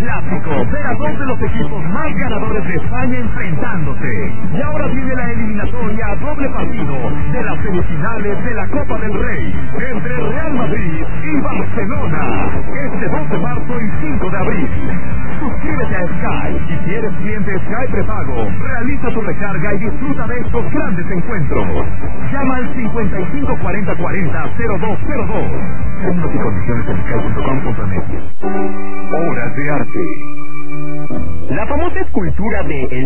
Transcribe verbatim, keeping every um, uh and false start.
clásico, ver a dos de los equipos más ganadores de España enfrentándose. Y ahora viene la eliminatoria a doble partido de las semifinales de la Copa del Rey, entre Real Madrid y Barcelona, este dos de marzo y cinco de abril. Suscríbete a Sky y si eres cliente Sky prepago, realiza tu recarga y disfruta de estos grandes encuentros. Llama al cincuenta y cinco cuarenta cuarenta cero dos cero dos. Términos y condiciones en sky punto com punto net. Horas de arte. La famosa escultura de El